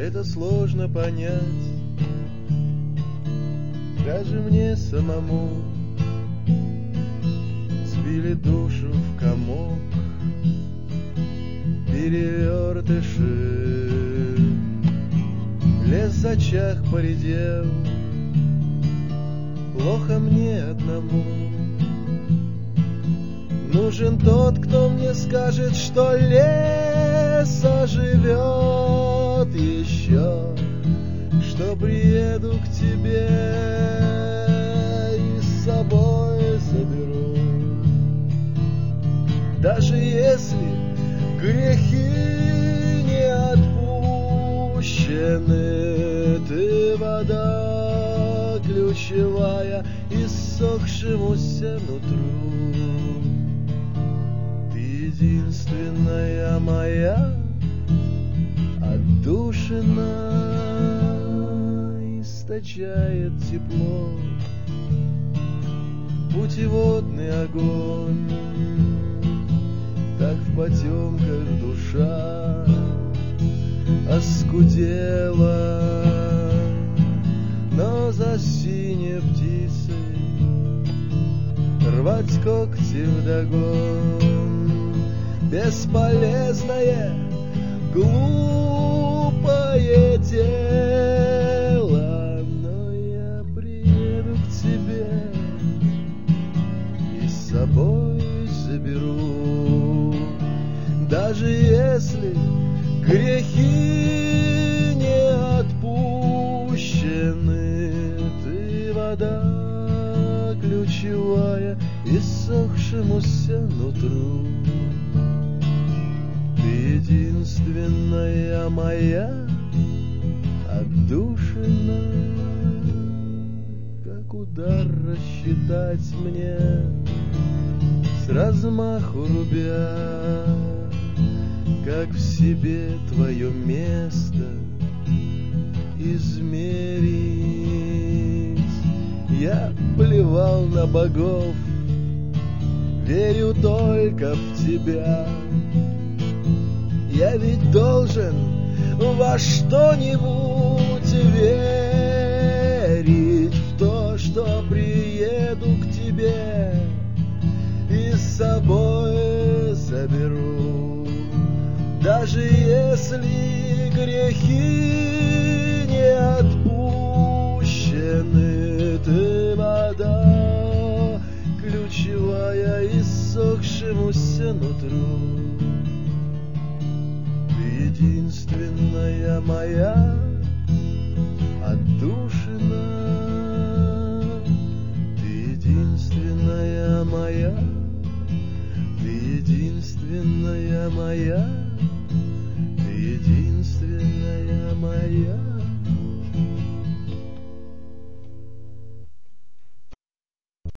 это сложно понять. Даже мне самому сбили душу в комок перевертыши. Лес в очах поредел, плохо мне одному. Нужен тот, кто мне скажет, что лес оживет еще, что приеду к тебе и с собой заберу. Даже если грехи не отпущены, ты вода ключевая иссохшемуся нутру. Ты единственная моя отдушина, источает тепло путеводный огонь. Так в потемках душа оскудела, но за синей птицей рвать когти вдогон. Бесполезное, глупое дело, но я приеду к тебе и с собой заберу. Даже если грехи не отпущены, ты вода ключевая иссохшемуся нутру. Ты единственная моя отдушина. Как удар рассчитать мне с размаху рубя, как в себе твое место измерить. Я плевал на богов, верю только в тебя. Я ведь должен во что-нибудь верить, в то, что приеду к тебе и с собой заберу. Даже если грехи не отпущены, ты вода ключевая иссохшемуся нутру. Ты единственная моя отдушина. Ты единственная моя, ты единственная моя